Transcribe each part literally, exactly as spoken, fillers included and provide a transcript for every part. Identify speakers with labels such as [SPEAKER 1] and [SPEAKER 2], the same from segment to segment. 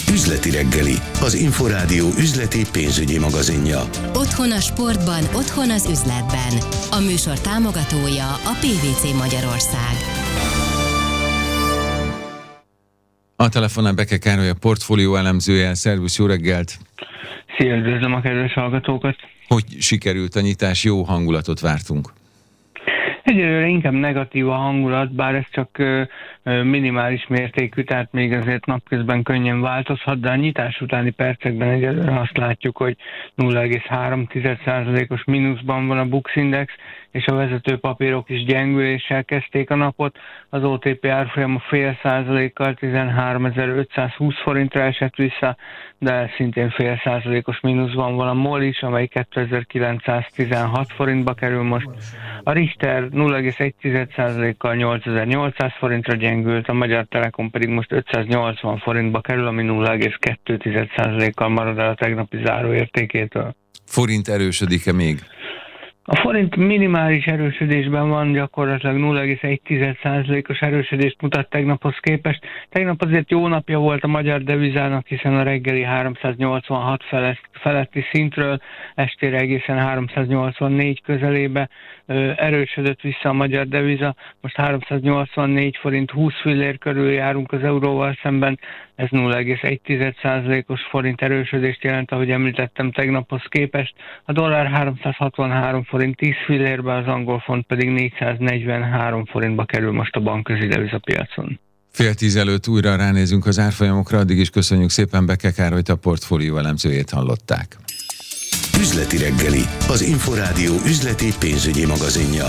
[SPEAKER 1] Üzleti reggeli, az Inforádió üzleti pénzügyi magazinja.
[SPEAKER 2] Otthon a sportban, otthon az üzletben. A műsor támogatója a pé vé cé Magyarország.
[SPEAKER 3] A telefonnál Beke Károly, a portfólió elemzője. Szervusz, jó reggelt!
[SPEAKER 4] Szia, üdvözlöm a kedves hallgatókat!
[SPEAKER 3] Hogy sikerült a nyitás? Jó hangulatot vártunk.
[SPEAKER 4] Egyelőre inkább negatív a hangulat, bár ez csak ö, ö, minimális mértékű, tehát még azért napközben könnyen változhat, de a nyitás utáni percekben egyelőre azt látjuk, hogy nulla egész három százalékos mínuszban van a Bux Index, és a vezető papírok is gyengüléssel kezdték a napot. Az o té pé árfolyama fél százalékkal tizenháromezer-ötszázhúsz forintra esett vissza, de szintén fél százalékos mínuszban van a MOL is, amely kétezer-kilencszáztizenhat forintba kerül most. A Richter nulla egész egy százalékkal nyolcezer-nyolcszáz forintra gyengült, a Magyar Telekom pedig most ötszáznyolcvan forintba kerül, ami nulla egész kettő százalékkal marad el a tegnapi záróértékétől.
[SPEAKER 3] Forint erősödik-e még?
[SPEAKER 4] A forint minimális erősödésben van, gyakorlatilag nulla egész egy százalékos erősödést mutat tegnaphoz képest. Tegnap azért jó napja volt a magyar devizának, hiszen a reggeli háromszáznyolcvanhat feletti szintről estére egészen háromszáznyolcvannégy közelébe erősödött vissza a magyar deviza. Most háromszáznyolcvannégy forint húsz fillér körül járunk az euróval szemben, ez nulla egész egy százalékos forint erősödést jelent, ahogy említettem tegnaphoz képest. A dollár háromszázhatvanhárom forint tíz fillérbe, az angol font pedig négyszáznegyvenhárom forintba kerül most a bankközi devizapiacon.
[SPEAKER 3] Fél tíz előtt újra ránézünk az árfolyamokra, addig is köszönjük szépen Beke Károlyt, a portfólió elemzőjét hallották.
[SPEAKER 1] Üzleti reggeli, az Inforádió üzleti pénzügyi magazinja.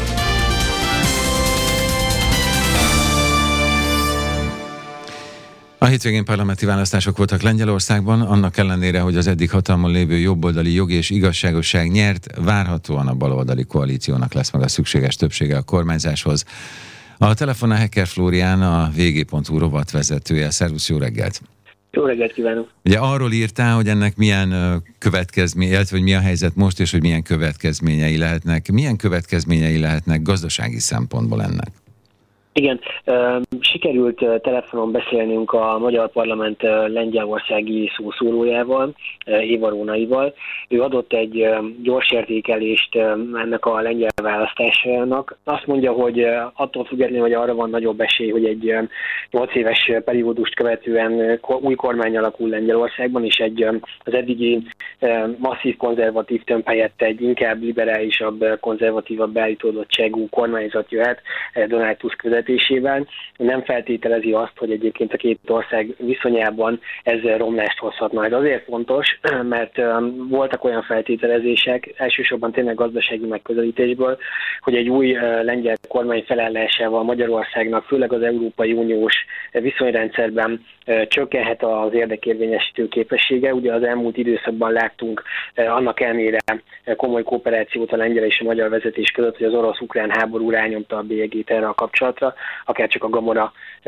[SPEAKER 3] A hétvégén parlamenti választások voltak Lengyelországban, annak ellenére, hogy az eddig hatalmon lévő jobboldali Jog és Igazságosság nyert, várhatóan a baloldali koalíciónak lesz meg a szükséges többsége a kormányzáshoz. A telefonnál Hecker Flórián, a vé gé pont hú rovatvezetője. Szervusz, jó reggelt!
[SPEAKER 5] Jó reggelt kívánok!
[SPEAKER 3] Ugye arról írtál, hogy ennek milyen következményei, illetve hogy mi a helyzet most, és hogy milyen következményei lehetnek. Milyen következményei lehetnek gazdasági szempontból ennek?
[SPEAKER 5] Igen, sikerült telefonon beszélnünk a Magyar Parlament lengyelországi szószólójával, Éva Rónaival. Ő adott egy gyors értékelést ennek a lengyel választásnak. Azt mondja, hogy attól függetlenül, hogy arra van nagyobb esély, hogy egy nyolc éves periódust követően új kormány alakul Lengyelországban, és egy az eddigi masszív konzervatív tömb helyett egy inkább liberálisabb, konzervatívabb beállítódott cseh kormányzat jöhet Donald Tusk vezetésével. Nem feltételezi azt, hogy egyébként a két ország viszonyában ezzel romlást hozhat majd. Azért fontos, mert voltak olyan feltételezések, elsősorban tényleg gazdasági megközelítésből, hogy egy új lengyel kormány felállásával Magyarországnak, főleg az Európai Uniós viszonyrendszerben csökkenhet az érdekérvényesítő képessége. Ugye az elmúlt időszakban láttunk annak ellenére komoly kooperációt a lengyel és a magyar vezetés között, hogy az orosz-ukrán háború rányomta a bélyegét erre a kapcsolatra, akár csak a gamora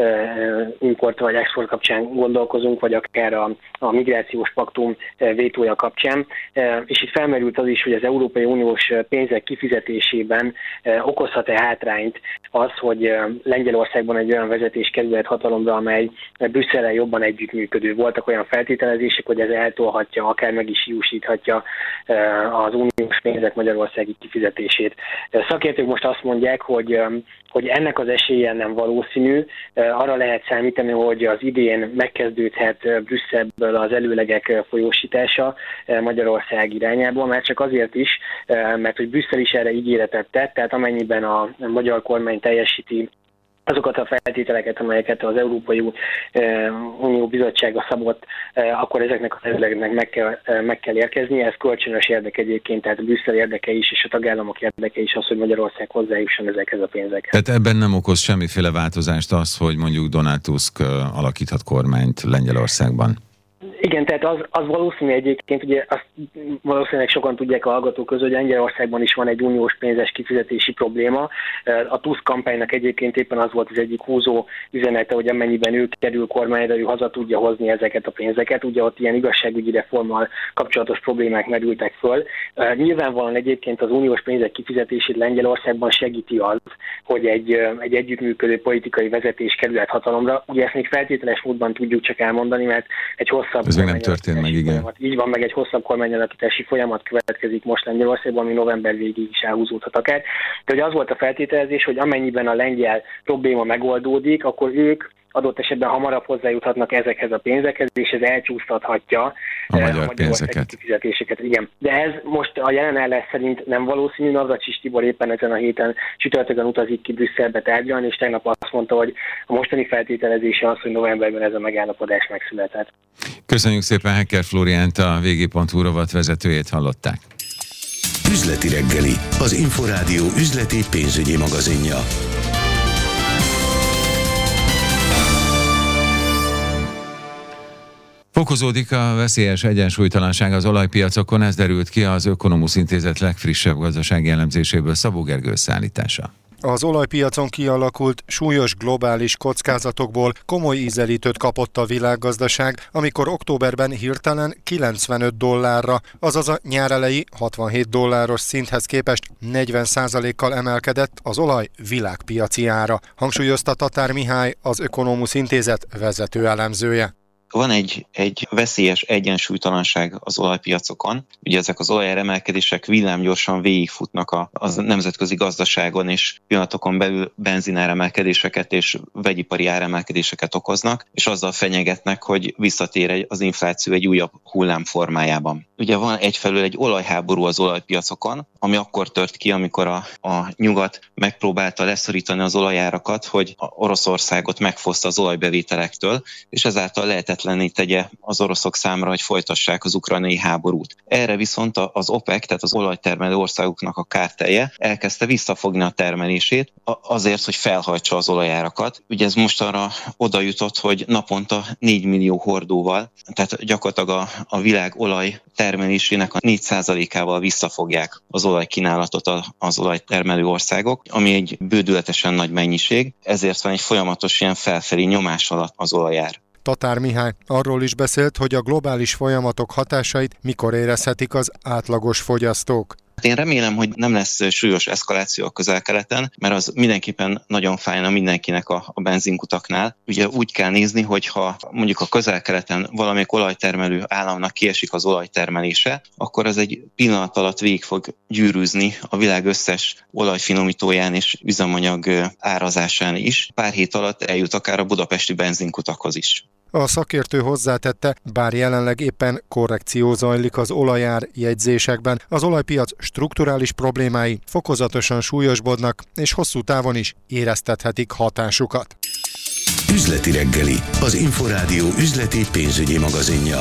[SPEAKER 5] import vagy export kapcsán gondolkozunk, vagy akár a, a migrációs paktum vétója kapcsán. És itt felmerült az is, hogy az Európai Uniós pénzek kifizetésében okozhat-e hátrányt az, hogy Lengyelországban egy olyan vezetés kerülhet hatalomra, amely Brüsszellel jobban együttműködő. Voltak olyan feltételezések, hogy ez eltolhatja, akár meg is hiúsíthatja az uniós pénzek magyarországi kifizetését. Szakértők most azt mondják, hogy, hogy ennek az esélye nem valószínű. Arra lehet számítani, hogy az idén megkezdődhet Brüsszelből az előlegek folyósítása Magyarország irányába, már csak azért is, mert hogy Brüsszel is erre ígéretet tett, tehát amennyiben a magyar kormány teljesíti azokat a feltételeket, amelyeket az Európai Unió Bizottsága szabott, akkor ezeknek az előlegeknek meg kell, meg kell érkeznie. Ez kölcsönös érdek egyébként, tehát Brüsszel érdeke is, és a tagállamok érdeke is az, hogy Magyarország hozzájusson ezekhez a pénzekhez.
[SPEAKER 3] Tehát ebben nem okoz semmiféle változást az, hogy mondjuk Donald Tusk alakíthat kormányt Lengyelországban?
[SPEAKER 5] Igen, tehát az, az valószínű egyébként, ugye azt valószínűleg sokan tudják a hallgatók közül, hogy Lengyelországban is van egy uniós pénzes kifizetési probléma. A Tusk kampánynak egyébként éppen az volt az egyik húzó üzenete, hogy amennyiben ő kerül kormányra, ő haza tudja hozni ezeket a pénzeket. Ugye ott ilyen igazságügyi reformmal kapcsolatos problémák merültek föl. Nyilvánvalóan egyébként az uniós pénzek kifizetését Lengyelországban segíti az, hogy egy, egy együttműködő politikai vezetés kerülhet hatalomra. Ugye ezt még feltételes módban tudjuk csak elmondani, mert egy hosszabb
[SPEAKER 3] ez még nem történt meg, igen.
[SPEAKER 5] Folyamat. Így van, meg egy hosszabb kormányalakítási folyamat következik most Lengyelországban, ami november végéig is elhúzódhat akár. De ugye az volt a feltételezés, hogy amennyiben a lengyel probléma megoldódik, akkor ők adott esetben hamarabb hozzájuthatnak ezekhez a pénzekhez, és ez elcsúsztathatja
[SPEAKER 3] a magyar pénzeket.
[SPEAKER 5] Kifizetéseket. Igen. De ez most a jelen állás szerint nem valószínű. Navracsics Tibor éppen ezen a héten csütörtökön utazik ki Brüsszelbe tárgyalni, és tegnap azt mondta, hogy a mostani feltételezése az, hogy novemberben ez a megállapodás megszületett.
[SPEAKER 3] Köszönjük szépen, Hecker Flóriánt, a vg pont hu rovat vezetőjét hallották.
[SPEAKER 1] Üzleti reggeli, az Inforádió üzleti pénzügyi magazinja.
[SPEAKER 3] Fokozódik a veszélyes egyensúlytalanság az olajpiacokon, ez derült ki az Ökonomusz Intézet legfrissebb gazdasági elemzéséből. Szabó Gergő összeállítása.
[SPEAKER 6] Az olajpiacon kialakult súlyos globális kockázatokból komoly ízelítőt kapott a világgazdaság, amikor októberben hirtelen kilencvenöt dollárra, azaz a nyárelejé hatvanhét dolláros szinthez képest negyven százalékkal emelkedett az olaj világpiaci ára, hangsúlyozta Tatár Mihály, az Ökonomusz Intézet vezető elemzője.
[SPEAKER 7] Van egy, egy veszélyes egyensúlytalanság az olajpiacokon. Ugye ezek az olajáremelkedések villámgyorsan végigfutnak a, a nemzetközi gazdaságon, és pillanatokon belül benzináremelkedéseket és vegyipari áremelkedéseket okoznak, és azzal fenyegetnek, hogy visszatér az infláció egy újabb hullám formájában. Ugye van egyfelől egy olajháború az olajpiacokon, ami akkor tört ki, amikor a, a nyugat megpróbálta leszorítani az olajárakat, hogy a Oroszországot megfoszta az olajbevételektől, és ezáltal lehetetlenné tegye az oroszok számára, hogy folytassák az ukrajnai háborút. Erre viszont az OPEC, tehát az olajtermelő országoknak a kártelje elkezdte visszafogni a termelését azért, hogy felhajtsa az olajárakat. Ugye ez mostanra oda jutott, hogy naponta négy millió hordóval, tehát gyakorlatilag a, a világ olaj termelésének a négy százalékával visszafogják az olajkínálatot az olajtermelő országok, ami egy bődületesen nagy mennyiség, ezért van egy folyamatos ilyen felfelé nyomás alatt az olajár.
[SPEAKER 6] Tatár Mihály arról is beszélt, hogy a globális folyamatok hatásait mikor érezhetik az átlagos fogyasztók.
[SPEAKER 7] Én remélem, hogy nem lesz súlyos eszkaláció a Közel-Keleten, mert az mindenképpen nagyon fájna mindenkinek a, a benzinkutaknál. Ugye úgy kell nézni, hogy ha mondjuk a Közel-Keleten valamelyik olajtermelő államnak kiesik az olajtermelése, akkor az egy pillanat alatt végig fog gyűrűzni a világ összes olajfinomítóján és üzemanyag árazásán is. Pár hét alatt eljut akár a budapesti benzinkutakhoz is.
[SPEAKER 6] A szakértő hozzátette, bár jelenleg éppen korrekció zajlik az olajár jegyzésekben, az olajpiac strukturális problémái fokozatosan súlyosbodnak, és hosszú távon is éreztethetik hatásukat.
[SPEAKER 1] Üzleti reggeli, az Inforádió üzleti pénzügyi magazinja.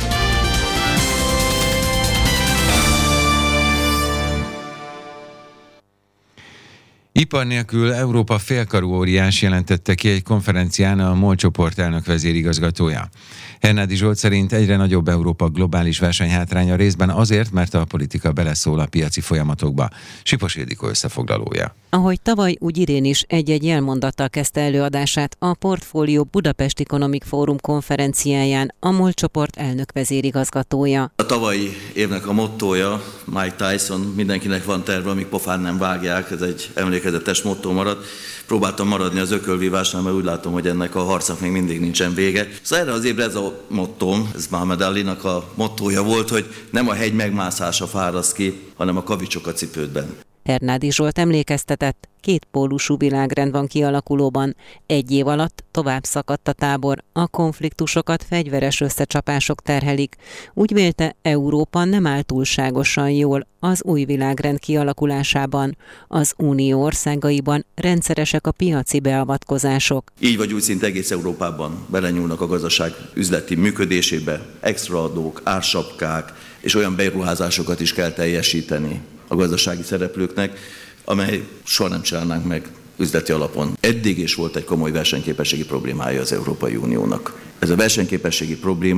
[SPEAKER 3] Ipar nélkül Európa félkarú óriás, jelentette ki egy konferencián a MOL csoport elnök vezérigazgatója. Hernádi Zsolt szerint egyre nagyobb Európa globális versenyhátránya, részben azért, mert a politika beleszól a piaci folyamatokba. Sipos Ildikó összefoglalója.
[SPEAKER 8] Ahogy tavaly, úgy idén is egy-egy jelmondattal kezdte előadását a Portfólió Budapest Economic Forum konferenciáján a MOL csoport elnök vezérigazgatója.
[SPEAKER 9] A tavalyi évnek a mottója, Mike Tyson, mindenkinek van terve, amíg pofán nem vágják, ez egy emlékezetes mottó maradt. Próbáltam maradni az ökölvívásnál, mert úgy látom, hogy ennek a harcnak még mindig nincsen vége. Szóval erre az évre ez a mottóm, ez Muhammad Alinak a mottója volt, hogy nem a hegy megmászása fáraszt ki, hanem a kavicsok a cipődben.
[SPEAKER 8] Hernádi Zsolt emlékeztetett, kétpólusú világrend van kialakulóban. Egy év alatt tovább szakadt a tábor, a konfliktusokat fegyveres összecsapások terhelik. Úgy vélte, Európa nem áll túlságosan jól az új világrend kialakulásában. Az unió országaiban rendszeresek a piaci beavatkozások.
[SPEAKER 9] Így vagy úgy szinte egész Európában belenyúlnak a gazdaság üzleti működésébe, extraadók, ársapkák és olyan beruházásokat is kell teljesíteni a gazdasági szereplőknek, amely soha nem csinálnánk meg üzleti alapon. Eddig is volt egy komoly versenyképességi problémája az Európai Uniónak. Ez a versenyképességi probléma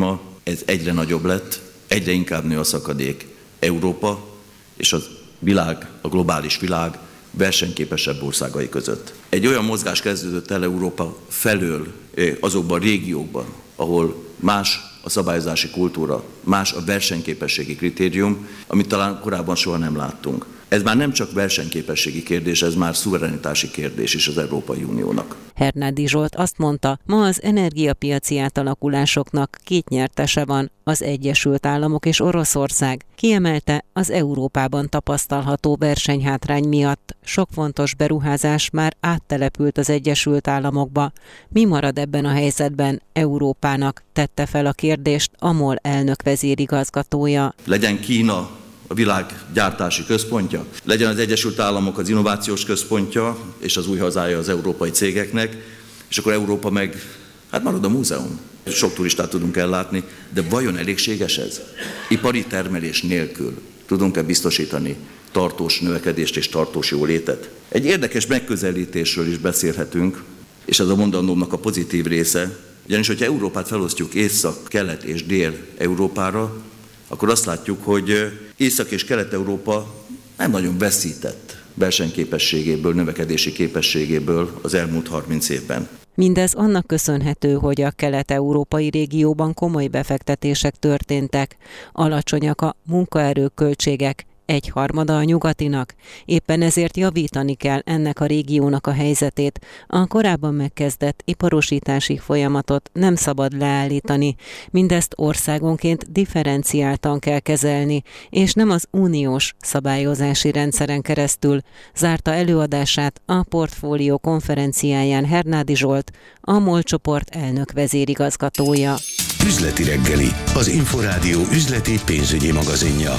[SPEAKER 9] ez egyre nagyobb lett, egyre inkább nő a szakadék Európa és a világ, a globális világ versenyképesebb országai között. Egy olyan mozgás kezdődött el Európa felől azokban a régiókban, ahol más a szabályozási kultúra, más a versenyképességi kritérium, amit talán korábban soha nem láttunk. Ez már nem csak versenyképességi kérdés, ez már szuverenitási kérdés is az Európai Uniónak.
[SPEAKER 8] Hernádi Zsolt azt mondta, ma az energiapiaci átalakulásoknak két nyertese van, az Egyesült Államok és Oroszország. Kiemelte, az Európában tapasztalható versenyhátrány miatt sok fontos beruházás már áttelepült az Egyesült Államokba. Mi marad ebben a helyzetben Európának? Tette fel a kérdést a MOL elnök vezérigazgatója.
[SPEAKER 9] Legyen Kína a világ gyártási központja, legyen az Egyesült Államok az innovációs központja, és az új hazája az európai cégeknek, és akkor Európa meg, hát marad a múzeum. Sok turistát tudunk ellátni, de vajon elégséges ez? Ipari termelés nélkül tudunk-e biztosítani tartós növekedést és tartós jólétet? Egy érdekes megközelítésről is beszélhetünk, és ez a mondandómnak a pozitív része, ugyanis, hogyha Európát felosztjuk Észak, Kelet és Dél-Európára, akkor azt látjuk, hogy Észak- és Kelet-Európa nem nagyon veszített versenyképességéből, növekedési képességéből az elmúlt harminc évben.
[SPEAKER 8] Mindez annak köszönhető, hogy a kelet-európai régióban komoly befektetések történtek, alacsonyak a munkaerőköltségek, egyharmada a nyugatinak. Éppen ezért javítani kell ennek a régiónak a helyzetét. A korábban megkezdett iparosítási folyamatot nem szabad leállítani. Mindezt országonként differenciáltan kell kezelni, és nem az uniós szabályozási rendszeren keresztül. Zárta előadását a Portfólió konferenciáján Hernádi Zsolt, a MOL csoport elnök vezérigazgatója.
[SPEAKER 1] Üzleti reggeli, az Inforádió üzleti pénzügyi magazinja.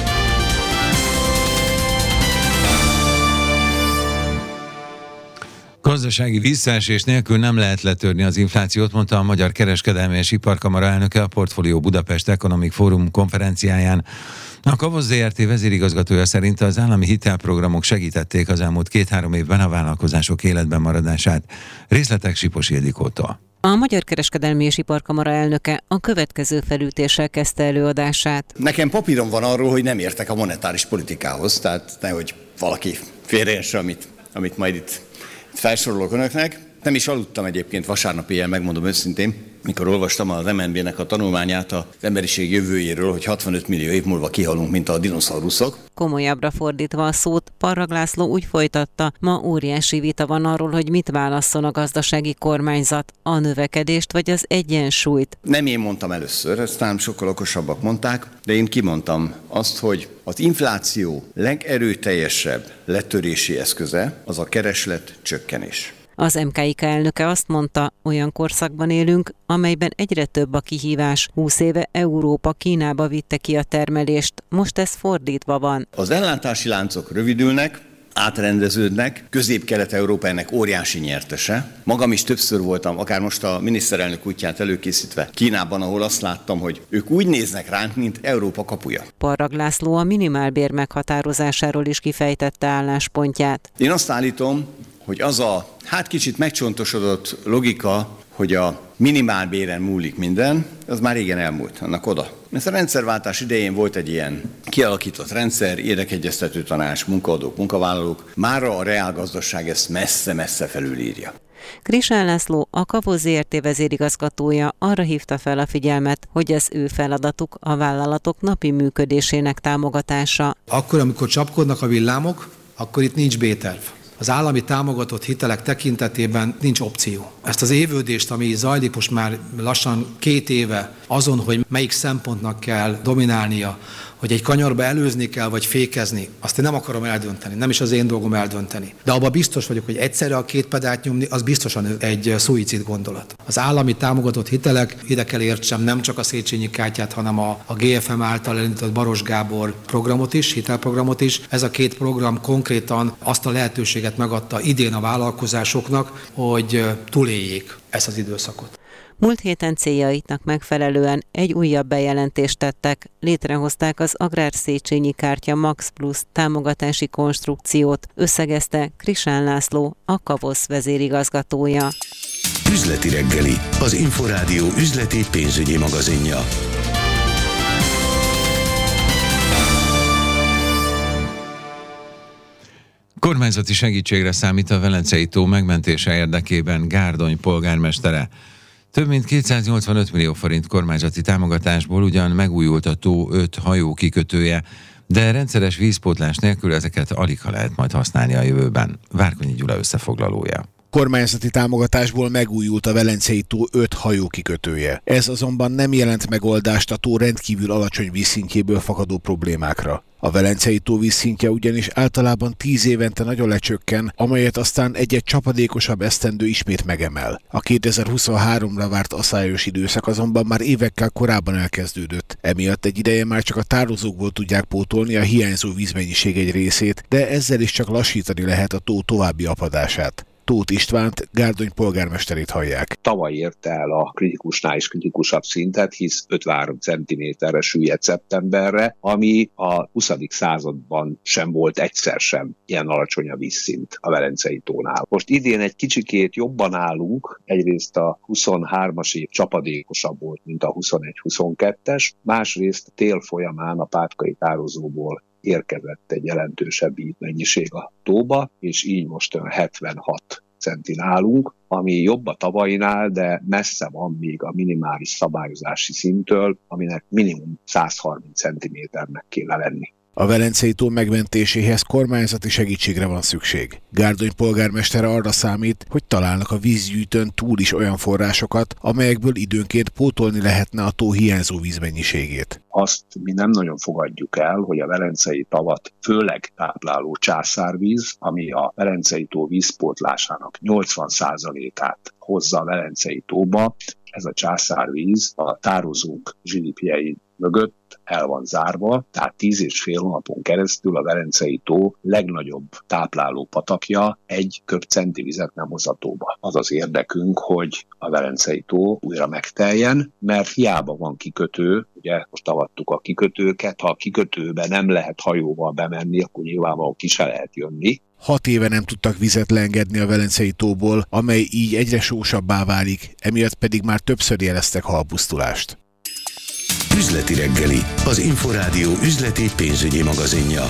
[SPEAKER 3] Gazdasági visszaesés nélkül nem lehet letörni az inflációt, mondta a Magyar Kereskedelmi és Iparkamara elnöke a Portfólió Budapest Economic Forum konferenciáján. A Kavosz zé er té vezérigazgatója szerint az állami hitelprogramok segítették az elmúlt két-három évben a vállalkozások életben maradását. Részletek Sipos Ildikótól.
[SPEAKER 8] A Magyar Kereskedelmi és Iparkamara elnöke a következő felütéssel kezdte előadását.
[SPEAKER 10] Nekem papírom van arról, hogy nem értek a monetáris politikához, tehát nehogy valaki félreértse, amit, amit majd itt felsorolok önöknek. Nem is aludtam egyébként vasárnap éjjel, megmondom őszintén, mikor olvastam az em en bé-nek a tanulmányát az emberiség jövőjéről, hogy hatvanöt millió év múlva kihalunk, mint a dinoszauruszok.
[SPEAKER 8] Komolyabbra fordítva a szót, Parrag László úgy folytatta, ma óriási vita van arról, hogy mit válasszon a gazdasági kormányzat, a növekedést vagy az egyensúlyt.
[SPEAKER 10] Nem én mondtam először, ezt talán sokkal okosabbak mondták, de én kimondtam azt, hogy az infláció legerőteljesebb letörési eszköze az a kereslet csökkenés.
[SPEAKER 8] Az em ká i ká elnöke azt mondta, olyan korszakban élünk, amelyben egyre több a kihívás. húsz éve Európa Kínába vitte ki a termelést, most ez fordítva van.
[SPEAKER 10] Az ellátási láncok rövidülnek, átrendeződnek, Közép-Kelet-Európa ennek óriási nyertese. Magam is többször voltam, akár most a miniszterelnök útját előkészítve Kínában, ahol azt láttam, hogy ők úgy néznek ránk, mint Európa kapuja.
[SPEAKER 8] Parrag László a minimálbér meghatározásáról is kifejtette álláspontját.
[SPEAKER 10] Én azt állítom, hogy az a hát kicsit megcsontosodott logika, hogy a minimálbéren múlik minden, az már régen elmúlt, annak oda. Mert a rendszerváltás idején volt egy ilyen kialakított rendszer, érdekegyeztető tanács, munkaadók, munkavállalók, mára a reálgazdaság ezt messze-messze felülírja.
[SPEAKER 8] Krisán László, a Kavosz zé er té vezérigazgatója arra hívta fel a figyelmet, hogy ez ő feladatuk a vállalatok napi működésének támogatása.
[SPEAKER 11] Akkor, amikor csapkodnak a villámok, akkor itt nincs B-terv. Az állami támogatott hitelek tekintetében nincs opció. Ezt az évődést, ami zajlik most már lassan két éve azon, hogy melyik szempontnak kell dominálnia, hogy egy kanyarba előzni kell, vagy fékezni, azt én nem akarom eldönteni, nem is az én dolgom eldönteni. De abban biztos vagyok, hogy egyszerre a két pedált nyomni, az biztosan egy szuicid gondolat. Az állami támogatott hitelek, ide kell értsem nem csak a Széchenyi kártyát, hanem a, a gé ef em által elindított Baros Gábor programot is, hitelprogramot is. Ez a két program konkrétan azt a lehetőséget megadta idén a vállalkozásoknak, hogy túléljék ezt az időszakot.
[SPEAKER 8] Múlt héten céljaiknak megfelelően egy újabb bejelentést tettek, létrehozták az Agrár Széchenyi Kártya Max Plus támogatási konstrukciót, összegezte Krisán László, a Kavosz vezérigazgatója.
[SPEAKER 1] Üzleti reggeli, az Inforádió üzleti pénzügyi magazinja.
[SPEAKER 3] Kormányzati segítségre számít a Velencei tó megmentése érdekében Gárdony polgármestere. Több mint kétszáznyolcvanöt millió forint kormányzati támogatásból ugyan megújult a tó öt hajó kikötője, de rendszeres vízpótlás nélkül ezeket aligha lehet majd használni a jövőben. Várkonyi Gyula összefoglalója.
[SPEAKER 12] Kormányzati támogatásból megújult a Velencei tó öt hajó kikötője. Ez azonban nem jelent megoldást a tó rendkívül alacsony vízszintjéből fakadó problémákra. A Velencei tó vízszintje ugyanis általában tíz évente nagyon lecsökken, amelyet aztán egy-egy csapadékosabb esztendő ismét megemel. A kétezer-huszonháromra várt aszályos időszak azonban már évekkel korábban elkezdődött. Emiatt egy ideje már csak a tározókból tudják pótolni a hiányzó vízmennyiség egy részét, de ezzel is csak lassítani lehet a tó további apadását. Tóth Istvánt, Gárdony polgármesterét hallják.
[SPEAKER 13] Tavaly érte el a kritikusnál is kritikusabb szintet, hisz ötvenhárom centiméterre süllyedt szeptemberre, ami a huszadik században sem volt egyszer sem ilyen alacsony a vízszint a Velencei tónál. Most idén egy kicsikét jobban állunk, egyrészt a huszonhármas év csapadékosabb volt, mint a huszonegy-huszonkettes, másrészt tél folyamán a Pátkai tározóból érkezett egy jelentősebb vízmennyiség a tóba, és így most hetvenhat centin állunk, ami jobb a tavainál, de messze van még a minimális szabályozási szinttől, aminek minimum százharminc centiméternek kéne lenni.
[SPEAKER 12] A Velencei tó megmentéséhez kormányzati segítségre van szükség. Gárdony polgármestere arra számít, hogy találnak a vízgyűjtőn túl is olyan forrásokat, amelyekből időnként pótolni lehetne a tó hiányzó vízmennyiségét.
[SPEAKER 13] Azt mi nem nagyon fogadjuk el, hogy a Velencei tavat főleg tápláló császárvíz, ami a Velencei tó vízpótlásának nyolcvan százalékát hozza a Velencei tóba, ez a császárvíz a tározók zsilipjei mögött el van zárva, tehát tíz és fél hónapon keresztül a Velencei tó legnagyobb tápláló patakja egy köb centi vizet nem hoz a tóba. Az az érdekünk, hogy a Velencei tó újra megteljen, mert hiába van kikötő, ugye most avattuk a kikötőket, ha a kikötőbe nem lehet hajóval bemenni, akkor nyilvánvalóan ki se lehet jönni.
[SPEAKER 12] Hat éve nem tudtak vizet leengedni a Velencei tóból, amely így egyre sósabbá válik, emiatt pedig már többször jeleztek halpusztulást.
[SPEAKER 1] Üzleti reggeli, az Inforádió üzleti pénzügyi magazinja.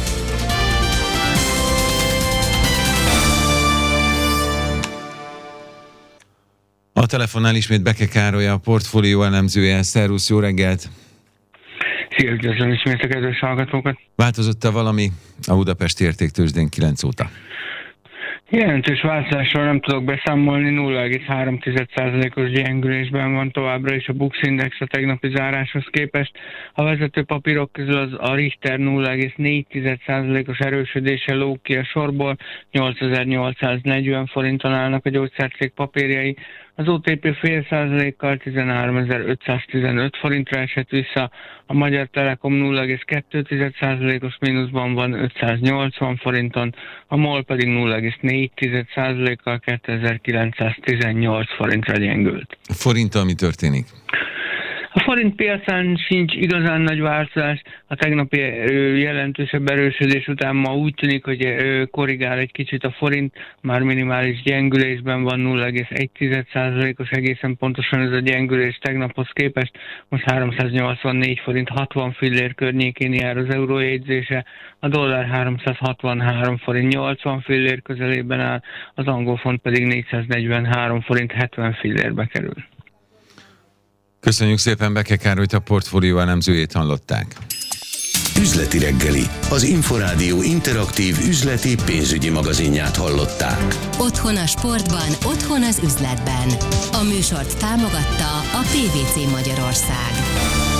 [SPEAKER 3] A telefonnál ismét Beke Károly, a portfólió elemzője. Szervusz, jó reggelt!
[SPEAKER 4] Szia, üdvözlöm ismét a kedves hallgatókat!
[SPEAKER 3] Változott-e valami a budapesti értéktőzsdén kilenc óta?
[SPEAKER 4] Jelentős változásról nem tudok beszámolni, nulla egész három százalékos gyengülésben van továbbra is a Bux Index a tegnapi záráshoz képest. A vezető papírok közül az a Richter nulla egész négy százalékos erősödése lóg ki a sorból, nyolcezer-nyolcszáznegyven forinton állnak a gyógyszercég papírjai. Az o té pé fél százalékkal tizenháromezer-ötszáztizenöt forintra esett vissza, a Magyar Telekom nulla egész kettő százalékos mínuszban van ötszáznyolcvan forinton, a MOL pedig nulla egész négy százalékkal kétezer-kilencszáztizennyolc forintra gyengült.
[SPEAKER 3] Forinttal mi történik?
[SPEAKER 4] A forint piacán sincs igazán nagy változás. A tegnapi jelentősebb erősödés után ma úgy tűnik, hogy korrigál egy kicsit a forint, már minimális gyengülésben van, nulla egész egy százalékos egészen pontosan ez a gyengülés tegnaphoz képest. Most háromszáznyolcvannégy forint hatvan fillér környékén jár az euró jegyzése, a dollár háromszázhatvanhárom forint nyolcvan fillér közelében áll, az angol font pedig négyszáznegyvenhárom forint hetven fillérbe kerül.
[SPEAKER 3] Köszönjük szépen, Beke Károlyt, a portfólió elemzőjét hallották.
[SPEAKER 1] Üzleti reggeli, az Inforádió interaktív üzleti pénzügyi magazinját hallották.
[SPEAKER 2] Otthon a sportban, otthon az üzletben. A műsort támogatta a pé vé cé Magyarország.